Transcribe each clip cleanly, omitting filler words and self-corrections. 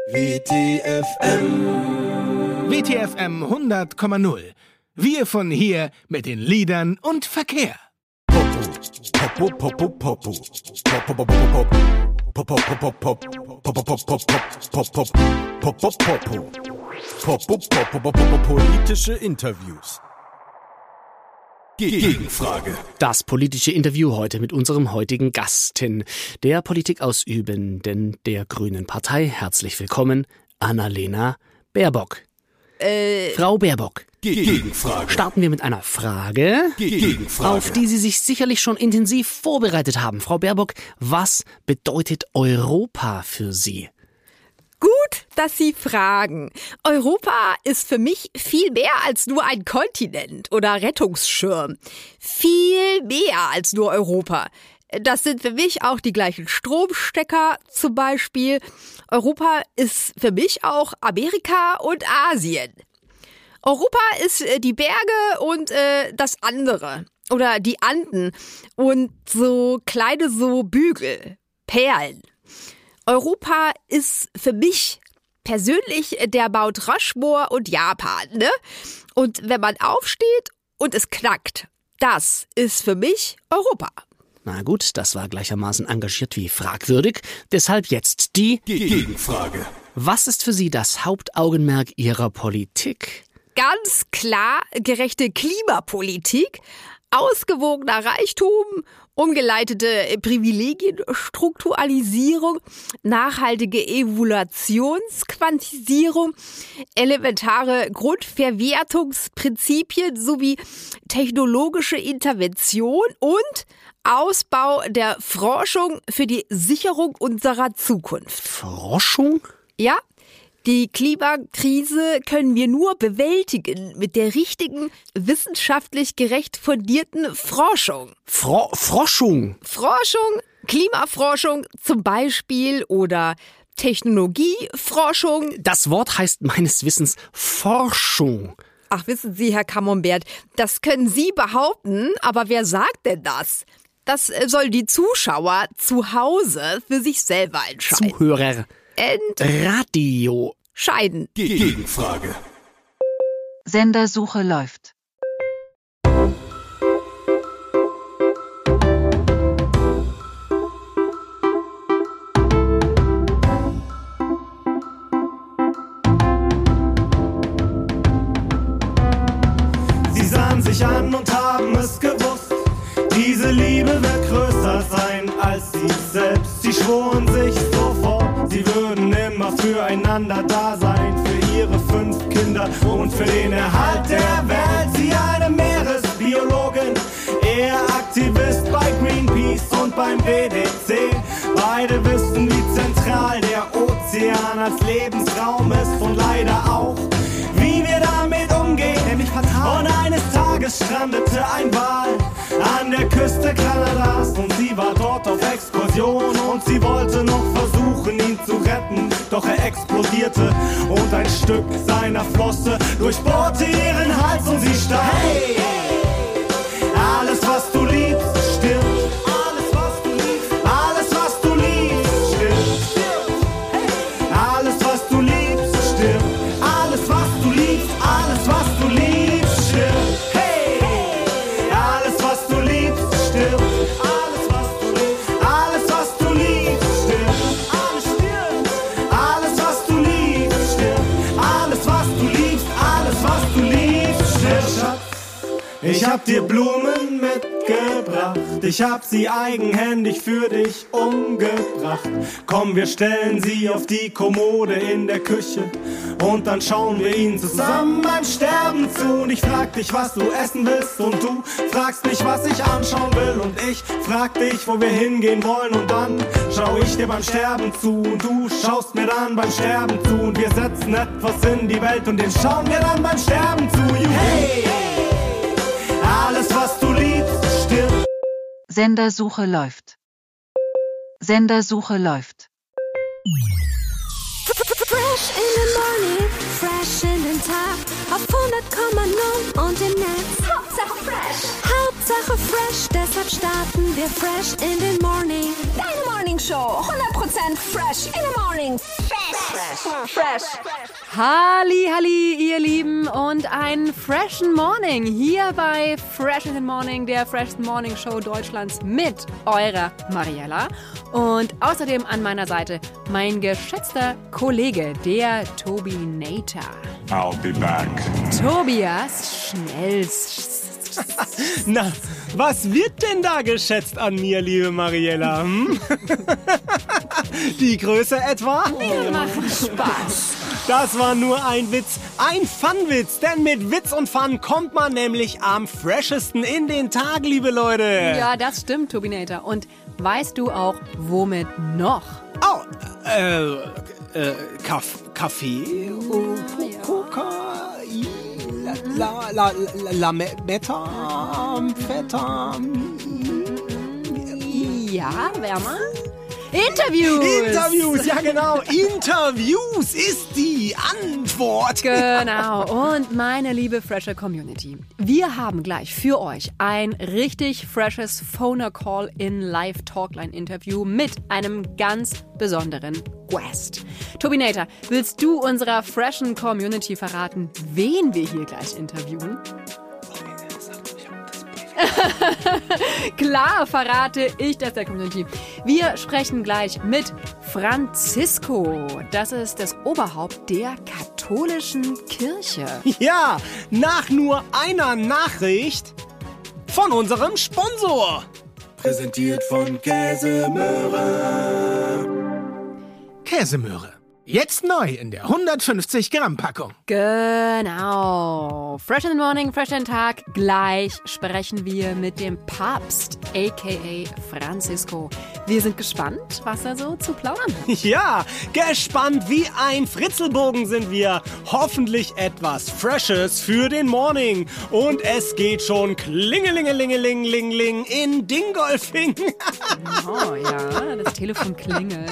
WTFM 100,0. Wir von hier mit den Liedern und Verkehr. Politische Interviews. Gegenfrage. Das politische Interview heute mit unserem heutigen Gastin, der Politikausübenden der Grünen Partei. Herzlich willkommen, Annalena Baerbock. Frau Baerbock. Gegenfrage. Starten wir mit einer Frage, Gegenfrage. auf die Sie sich sicherlich schon intensiv vorbereitet haben. Frau Baerbock, was bedeutet Europa für Sie? Gut, dass Sie fragen. Europa ist für mich viel mehr als nur ein Kontinent oder Rettungsschirm. Viel mehr als nur Europa. Das sind für mich auch die gleichen Stromstecker zum Beispiel. Europa ist für mich auch Amerika und Asien. Europa ist die Berge und das andere. Oder die Anden und so kleine so Bügel, Perlen. Europa ist für mich persönlich der Mount Rushmore und Japan, ne? Und wenn man aufsteht und es knackt, das ist für mich Europa. Na gut, das war gleichermaßen engagiert wie fragwürdig. Deshalb jetzt die Gegenfrage. Was ist für Sie das Hauptaugenmerk Ihrer Politik? Ganz klar gerechte Klimapolitik, ausgewogener Reichtum, umgeleitete Privilegienstrukturalisierung, nachhaltige Evaluationsquantisierung, elementare Grundverwertungsprinzipien sowie technologische Intervention und Ausbau der Forschung für die Sicherung unserer Zukunft. Forschung? Ja, die Klimakrise können wir nur bewältigen mit der richtigen, wissenschaftlich gerecht fundierten Forschung. Forschung? Forschung, Klimaforschung zum Beispiel oder Technologieforschung. Das Wort heißt meines Wissens Forschung. Ach, wissen Sie, Herr Camembert, das können Sie behaupten, aber wer sagt denn das? Das soll die Zuschauer zu Hause für sich selber entscheiden. Zuhörer. Radio. Scheiden. Gegenfrage. Sendersuche läuft. Sie sahen sich an und haben es gewusst. Diese Liebe wird größer sein als sie selbst. Sie schworen sich sofort, sie würden immer füreinander da sein. Für ihre 5 Kinder und für den Erhalt der Welt. Sie eine Meeresbiologin, er Aktivist bei Greenpeace und beim WDC. Beide wissen, wie zentral der Ozean als Lebensraum ist und leider auch, wie wir damit umgehen, nämlich fatal. Und eines Tages strandete ein Wal an der Küste Kanadas und sie war dort auf Exkursion und sie wollte noch versuchen, ihn zu retten. Doch er explodierte und ein Stück seiner Flosse durchbohrte ihren Hals und sie starb. Hey, alles was du liebst, stirbt. Alles was du liebst, alles was du liebst, stirbt. Alles was du liebst, stirbt. Alles was du liebst, alles was du liebst, stirbt. Hey, alles was du liebst, stirbt. Alles was du liebst, alles was du liebst, stirbt. Alles stirbt. Alles was du liebst, stirbt. Alles was du liebst, alles was du liebst, stirbt. Schatz, ich hab dir Blumen mitgebracht. Ich hab sie eigenhändig für dich umgebracht. Komm, wir stellen sie auf die Kommode in der Küche und dann schauen wir ihnen zusammen beim Sterben zu. Und ich frag dich, was du essen willst und du fragst mich, was ich anschauen will. Und ich frag dich, wo wir hingehen wollen und dann schau ich dir beim Sterben zu. Und du schaust mir dann beim Sterben zu. Und wir setzen etwas in die Welt und den schauen wir dann beim Sterben zu. Hey, alles was du liebst, stirbt. Sendersuche läuft. Sendersuche läuft. Fresh in the morning, fresh in den Tag, auf 100,0 und im Netz. Hauptsache fresh. Hauptsache fresh, deshalb starten wir fresh in den Morning. Deine Morning Show, 100% fresh in the morning. Fresh. Halli, ihr Lieben, und einen freshen Morning hier bei Fresh in the Morning, der Freshest Morning Show Deutschlands mit eurer Mariella. Und außerdem an meiner Seite mein geschätzter Kollege, der Tobinator. I'll be back. Tobias Schnells. Na, was wird denn da geschätzt an mir, liebe Mariella? Die Größe etwa? Wir machen Spaß. Das war nur ein Witz, ein Fun-Witz, denn mit Witz und Fun kommt man nämlich am freshesten in den Tag, liebe Leute. Ja, das stimmt, Tobinator. Und weißt du auch, womit noch? Oh, Kaffee, Kokain, Ja, wärmer? Interviews, ja genau. Interviews ist die Antwort. Genau. Und meine liebe fresher Community, wir haben gleich für euch ein richtig freshes Phoner-Call-in Live-Talkline-Interview mit einem ganz besonderen Guest. Tobinator, willst du unserer freshen Community verraten, wen wir hier gleich interviewen? Klar verrate ich das der Community. Wir sprechen gleich mit Francisco. Das ist das Oberhaupt der katholischen Kirche. Ja, nach nur einer Nachricht von unserem Sponsor. Präsentiert von Käsemöhre. Käsemöhre. Jetzt neu in der 150 Gramm Packung. Genau. Fresh in the Morning, fresh in den Tag. Gleich sprechen wir mit dem Papst, a.k.a. Francisco. Wir sind gespannt, was er so zu plaudern hat. Ja, gespannt wie ein Fritzelbogen sind wir. Hoffentlich etwas Freshes für den Morning. Und es geht schon klingelingelingeling in Dingolfing. Oh ja, das Telefon klingelt.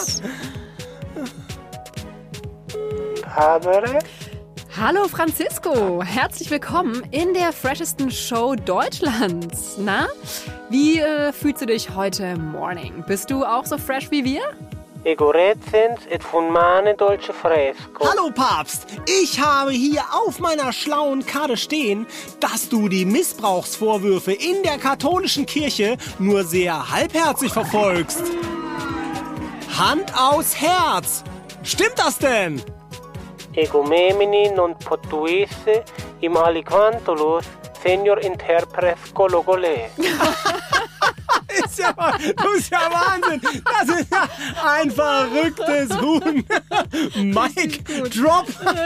Hallo Francisco, herzlich willkommen in der freshesten Show Deutschlands. Na, wie fühlst du dich heute Morning? Bist du auch so fresh wie wir? Egoretzens et fumane dolce fresco. Hallo Papst, ich habe hier auf meiner schlauen Karte stehen, dass du die Missbrauchsvorwürfe in der katholischen Kirche nur sehr halbherzig verfolgst. Hand aus Herz! Stimmt das denn? Egumemini non potuisse im aliquantulus senior interpres cologole. Du bist ja Wahnsinn. Das ist ja ein verrücktes Huhn. Mic drop.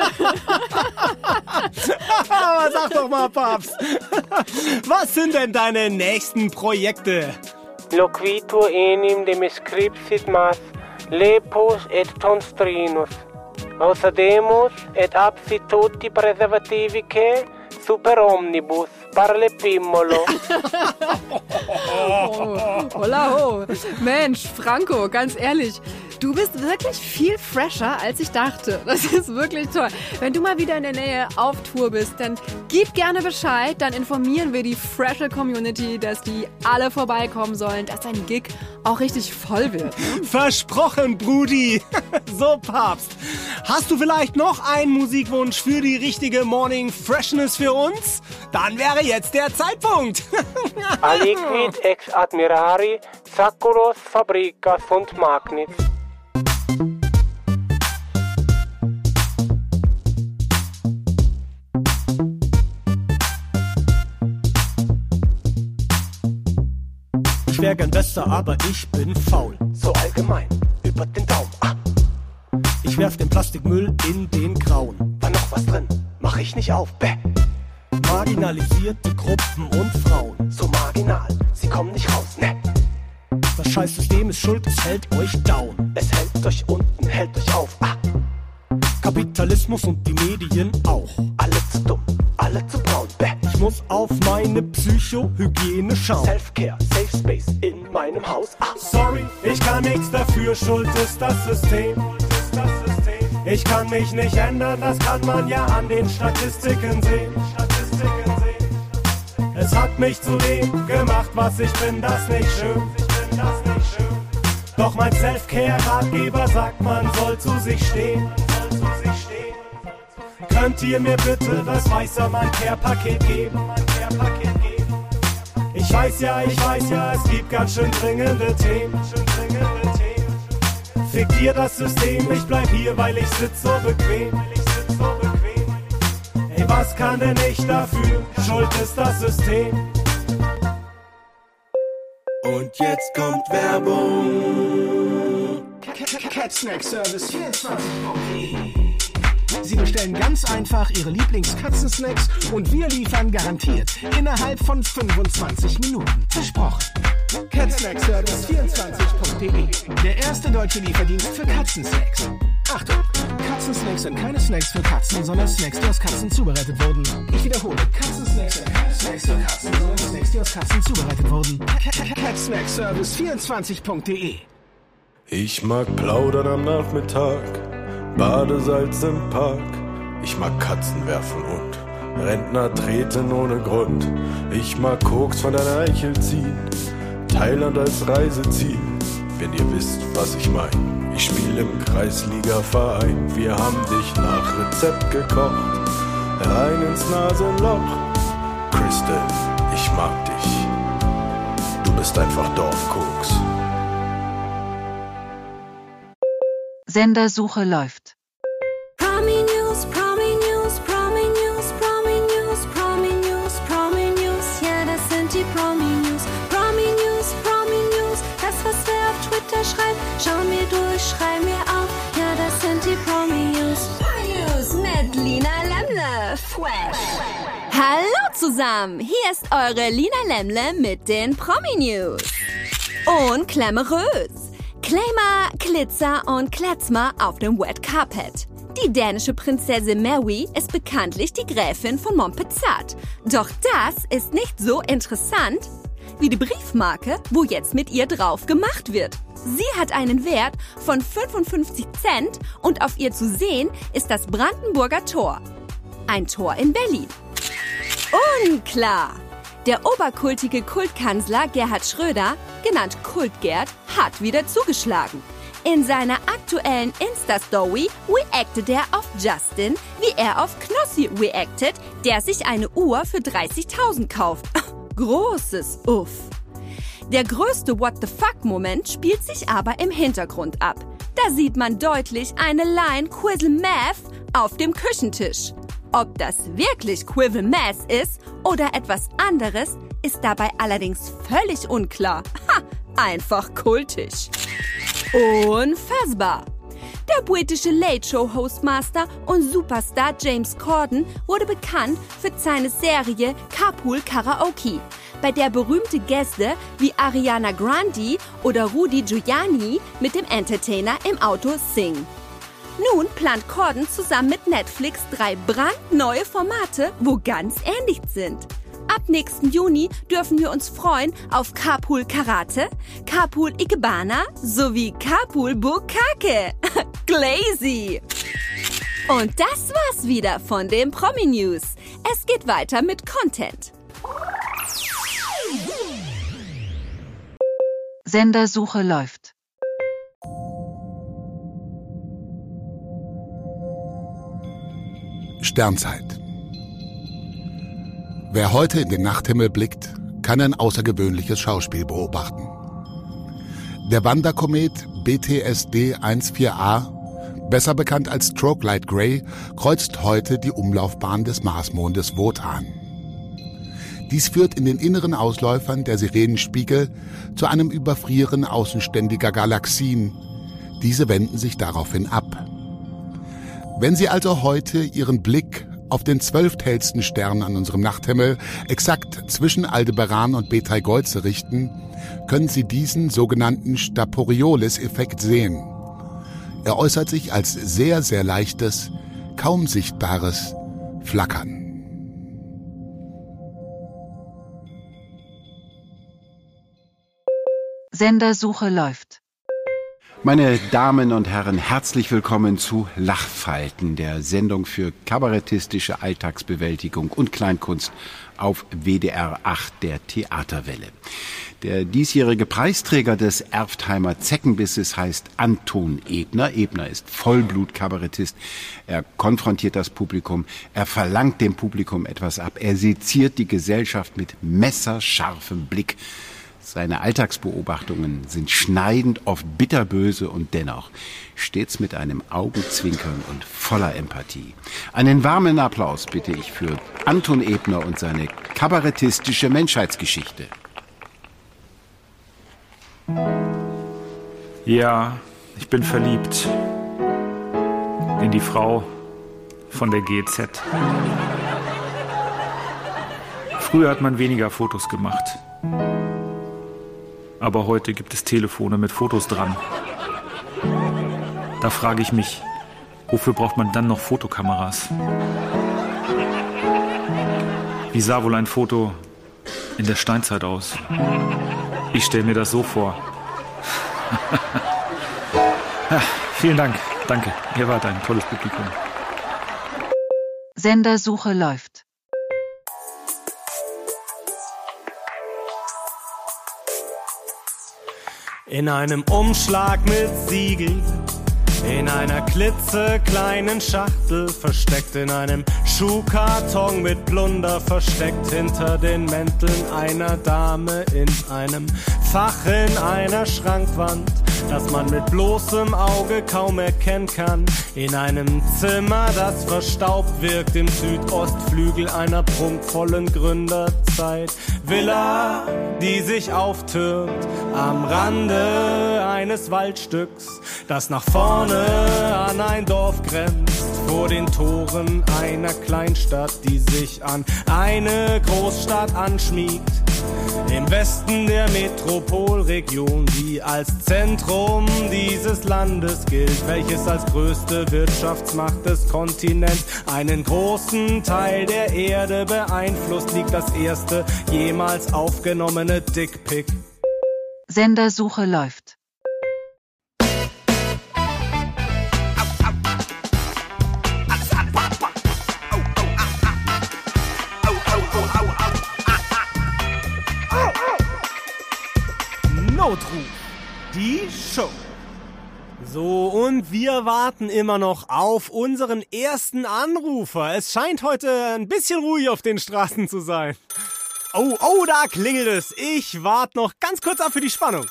Aber sag doch mal, Papst, was sind denn deine nächsten Projekte? Loquitur enim de scripsit mas lepus et tonstrinus. Außerdemus et absit tutti preservativi che super omnibus parle pimmolo. Hola ho. Mensch, Franco, ganz ehrlich, du bist wirklich viel fresher, als ich dachte. Das ist wirklich toll. Wenn du mal wieder in der Nähe auf Tour bist, dann gib gerne Bescheid. Dann informieren wir die freshe Community, dass die alle vorbeikommen sollen, dass dein Gig auch richtig voll wird. Versprochen, Brudi. So, Papst. Hast du vielleicht noch einen Musikwunsch für die richtige Morning Freshness für uns? Dann wäre jetzt der Zeitpunkt. Aliquid ex admirari sacculos fabricas sunt magnets. Ich wär gern besser, aber ich bin faul. So allgemein, über den Daumen. Ich werf den Plastikmüll in den Grauen. War noch was drin, mach ich nicht auf, bäh. Marginalisierte Gruppen und Frauen. So marginal, sie kommen nicht raus, ne. Das Scheißsystem ist schuld, es hält euch down. Es hält euch unten, hält euch auf, Kapitalismus und die Medien auch. Alle zu dumm, alle zu braun, bäh. Ich muss auf meine Psychohygiene schauen. Selfcare, Safe Space in meinem Haus, Sorry, ich kann nichts dafür, schuld ist das System. Ich kann mich nicht ändern, das kann man ja an den Statistiken sehen. Es hat mich zu dem gemacht, was ich bin, das nicht schön. Doch mein Selfcare-Ratgeber sagt, man soll zu sich stehen. Könnt ihr mir bitte das Weißer-Mann-Care-Paket geben? Ich weiß ja, es gibt ganz schön dringende Themen. Fickt ihr das System, ich bleib hier, weil ich sitz so bequem. Ey, was kann denn ich dafür? Schuld ist das System. Und jetzt kommt Werbung. Cat Snack Service 24. Sie bestellen ganz einfach Ihre Lieblingskatzensnacks und wir liefern garantiert innerhalb von 25 Minuten. Versprochen. catsnackservice24.de, der erste deutsche Lieferdienst für Katzensnacks. Achtung, Katzensnacks sind keine Snacks für Katzen, sondern Snacks, die aus Katzen zubereitet wurden. Ich wiederhole, Katzensnacks sind keine Snacks für Katzen, sondern Snacks, die aus Katzen zubereitet wurden. catsnackservice24.de. Ich mag plaudern am Nachmittag, Badesalz im Park. Ich mag Katzen werfen und Rentner treten ohne Grund. Ich mag Koks von der Eichel ziehen, Thailand als Reiseziel. Wenn ihr wisst, was ich mein. Ich spiel im Kreisliga-Verein. Wir haben dich nach Rezept gekocht, rein ins Nasenloch. Crystal, ich mag dich. Du bist einfach Dorfkoks. Sendersuche läuft. Promi News, Promi News, Promi News, Promi News, Promi News, Promi News. Ja, das sind die Promi News. Promi News, Promi News. Das, was wer auf Twitter schreibt, schau mir durch, schrei mir auf. Ja, das sind die Promi News. Promi News mit Lina Lämmle. Fresh. Hallo zusammen, hier ist eure Lina Lämmle mit den Promi News. Und glamourös. Glamour, Glitzer und Kletzmer auf dem Red Carpet. Die dänische Prinzessin Mary ist bekanntlich die Gräfin von Montpezat. Doch das ist nicht so interessant wie die Briefmarke, wo jetzt mit ihr drauf gemacht wird. Sie hat einen Wert von 55 Cent und auf ihr zu sehen ist das Brandenburger Tor. Ein Tor in Berlin. Unklar! Der oberkultige Kultkanzler Gerhard Schröder, genannt Kultgerd, hat wieder zugeschlagen. In seiner aktuellen Insta-Story reactet er auf Justin, wie er auf Knossi reactet, der sich eine Uhr für 30.000 kauft. Großes Uff. Der größte What-the-fuck-Moment spielt sich aber im Hintergrund ab. Da sieht man deutlich eine Line Quizzle Math auf dem Küchentisch. Ob das wirklich Quizzle Math ist oder etwas anderes, ist dabei allerdings völlig unklar. Ha, einfach kultisch. Unfassbar. Der britische Late-Show-Hostmaster und Superstar James Corden wurde bekannt für seine Serie Carpool Karaoke, bei der berühmte Gäste wie Ariana Grande oder Rudy Giuliani mit dem Entertainer im Auto singen. Nun plant Corden zusammen mit Netflix 3 brandneue Formate, wo ganz ähnlich sind. Ab nächsten Juni dürfen wir uns freuen auf Carpool Karate, Carpool Ikebana sowie Carpool Bukake. Glazy! Und das war's wieder von den Promi News. Es geht weiter mit Content. Sendersuche läuft. Sternzeit. Wer heute in den Nachthimmel blickt, kann ein außergewöhnliches Schauspiel beobachten. Der Wanderkomet BTSD 14a, besser bekannt als Stroke Light Grey, kreuzt heute die Umlaufbahn des Marsmondes Wotan. Dies führt in den inneren Ausläufern der Sirenenspiegel zu einem Überfrieren außenständiger Galaxien. Diese wenden sich daraufhin ab. Wenn Sie also heute Ihren Blick auf den 12. hellsten Stern an unserem Nachthimmel exakt zwischen Aldebaran und Betelgeuse richten, können Sie diesen sogenannten Staporiolis-Effekt sehen. Er äußert sich als sehr, sehr leichtes, kaum sichtbares Flackern. Sendersuche läuft. Meine Damen und Herren, herzlich willkommen zu Lachfalten, der Sendung für kabarettistische Alltagsbewältigung und Kleinkunst auf WDR 8 der Theaterwelle. Der diesjährige Preisträger des Erftheimer Zeckenbisses heißt Anton Ebner. Ebner ist Vollblut-Kabarettist. Er konfrontiert das Publikum, er verlangt dem Publikum etwas ab, er seziert die Gesellschaft mit messerscharfem Blick. Seine Alltagsbeobachtungen sind schneidend, oft bitterböse und dennoch stets mit einem Augenzwinkern und voller Empathie. Einen warmen Applaus bitte ich für Anton Ebner und seine kabarettistische Menschheitsgeschichte. Ja, ich bin verliebt in die Frau von der GZ. Früher hat man weniger Fotos gemacht. Aber heute gibt es Telefone mit Fotos dran. Da frage ich mich, wofür braucht man dann noch Fotokameras? Wie sah wohl ein Foto in der Steinzeit aus? Ich stelle mir das so vor. Ja, vielen Dank. Danke. Ihr wart ein tolles Publikum. Sendersuche läuft. In einem Umschlag mit Siegel, in einer klitzekleinen Schachtel, versteckt in einem Schuhkarton mit Plunder, versteckt hinter den Mänteln einer Dame, in einem Fach in einer Schrankwand, das man mit bloßem Auge kaum erkennen kann, in einem Zimmer, das verstaubt wirkt, im Südostflügel einer prunkvollen Gründerzeit. Villa, die sich auftürmt am Rande eines Waldstücks, das nach vorne an ein Dorf grenzt, vor den Toren einer Kleinstadt, die sich an eine Großstadt anschmiegt. Im Westen der Metropolregion, die als Zentrum dieses Landes gilt, welches als größte Wirtschaftsmacht des Kontinents einen großen Teil der Erde beeinflusst, liegt das erste jemals aufgenommene Dickpick. Sendersuche läuft. Notruf, die Show. So, und wir warten immer noch auf unseren ersten Anrufer. Es scheint heute ein bisschen ruhig auf den Straßen zu sein. Oh, da klingelt es. Ich warte noch ganz kurz ab für die Spannung.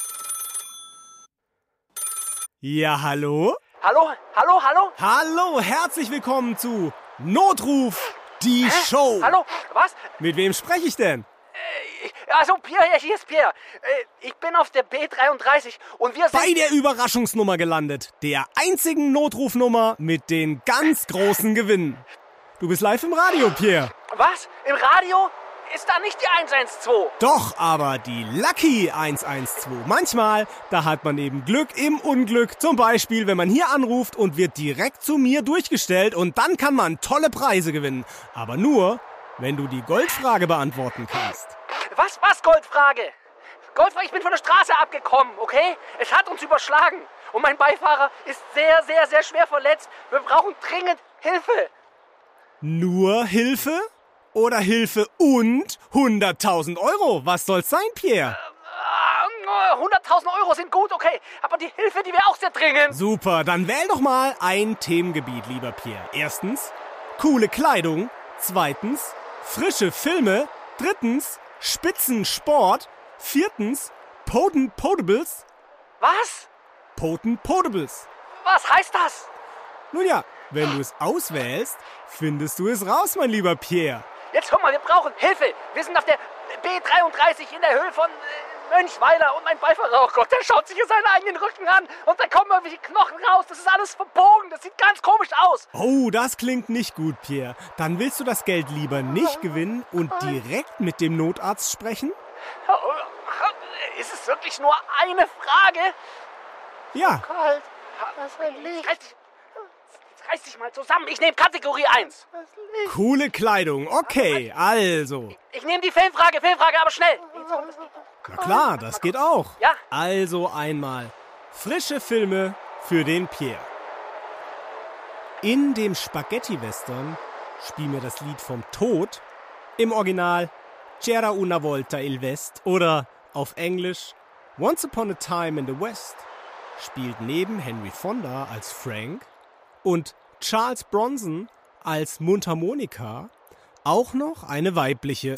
Ja, hallo? Hallo? Hallo, herzlich willkommen zu Notruf, die Show. Hallo? Was? Mit wem spreche ich denn? Also, Pierre, hier ist Pierre. Ich bin auf der B33 und wir sind... Bei der Überraschungsnummer gelandet. Der einzigen Notrufnummer mit den ganz großen Gewinnen. Du bist live im Radio, Pierre. Was? Im Radio? Ist da nicht die 112? Doch, aber die Lucky 112. Manchmal, da hat man eben Glück im Unglück. Zum Beispiel, wenn man hier anruft und wird direkt zu mir durchgestellt und dann kann man tolle Preise gewinnen. Aber nur, wenn du die Goldfrage beantworten kannst. Was Goldfrage? Goldfrage, ich bin von der Straße abgekommen, okay? Es hat uns überschlagen und mein Beifahrer ist sehr, sehr, sehr schwer verletzt. Wir brauchen dringend Hilfe. Nur Hilfe? Oder Hilfe und 100.000 Euro? Was soll's sein, Pierre? 100.000 Euro sind gut, okay. Aber die Hilfe, die wäre auch sehr dringend. Super, dann wähl doch mal ein Themengebiet, lieber Pierre. Erstens, coole Kleidung. Zweitens, frische Filme. Drittens, Spitzensport. Viertens, Potent Potables. Was? Potent Potables. Was heißt das? Nun ja, wenn du es auswählst, findest du es raus, mein lieber Pierre. Jetzt hör mal, wir brauchen Hilfe. Wir sind auf der B33 in der Höhe von Mönchweiler und mein Beifahrer, oh Gott, der schaut sich hier seinen eigenen Rücken an und da kommen irgendwelche Knochen raus. Das ist alles verbogen, das sieht ganz komisch aus. Oh, das klingt nicht gut, Pierre. Dann willst du das Geld lieber nicht gewinnen und direkt mit dem Notarzt sprechen? Ist es wirklich nur eine Frage? Ja. Kalt. Reiß dich mal zusammen. Ich nehme Kategorie 1. Coole Kleidung. Okay, also. Ich nehme die Filmfrage, aber schnell. Na klar, das geht auch. Ja. Also einmal frische Filme für den Pierre. In dem Spaghetti-Western spiel mir das Lied vom Tod. Im Original C'era una volta il West oder auf Englisch Once Upon a Time in the West spielt neben Henry Fonda als Frank und Charles Bronson als Mundharmonika auch noch eine weibliche.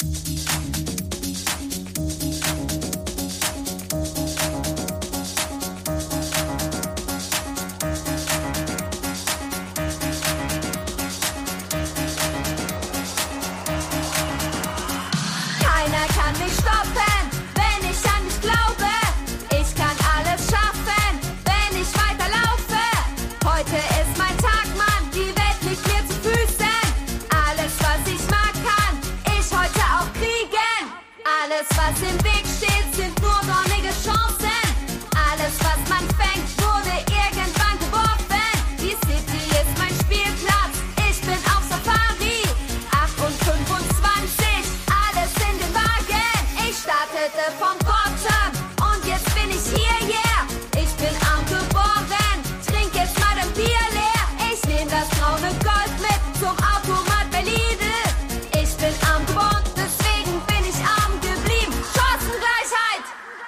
Keiner kann mich stoppen, wenn ich an mich glaube. Ich kann alles schaffen, wenn ich weiterlaufe. Heute ist mein Tag, Mann, die Welt liegt mir zu Füßen. Alles, was ich mag, kann ich heute auch kriegen. Alles, was im Weg steht, sind nur dornige Chancen. Alles, was man fängt, wurde irgendwann geworfen. Die City ist mein Spielplatz, ich bin auf Safari. 8 und 25, alles in den Wagen. Ich startete vom Bottom und jetzt bin ich hier, yeah. Ich bin arm geboren, trink jetzt mal ein Bier leer. Ich nehm das braune Gold mit zum Automat bei Lidl. Ich bin arm geboren, deswegen bin ich arm geblieben. Chancengleichheit!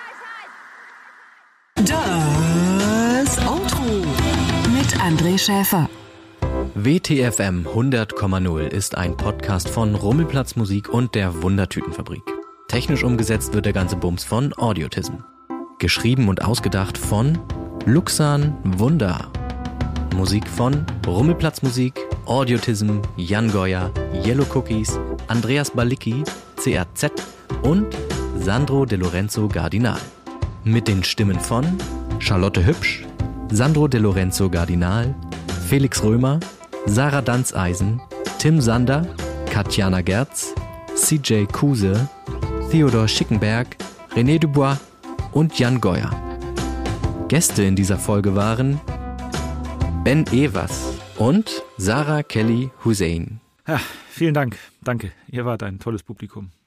Das Outro mit André Schäfer. WTFM 100,0 ist ein Podcast von Rummelplatz Musik und der Wundertütenfabrik. Technisch umgesetzt wird der ganze Bums von Audiotism. Geschrieben und ausgedacht von Luxan Wunder. Musik von Rummelplatz Musik, Audiotism, Jan Goya, Yellow Cookies, Andreas Balicki, CRZ und Sandro De Lorenzo Gardinal. Mit den Stimmen von Charlotte Hübsch, Sandro De Lorenzo Gardinal, Felix Römer, Sarah Danzeisen, Tim Sander, Katjana Gerz, CJ Kuse, Theodor Schickenberg, René Dubois und Jan Goya. Gäste in dieser Folge waren Ben Evers und Sarah Kelly Hussein. Ja, vielen Dank. Danke. Ihr wart ein tolles Publikum.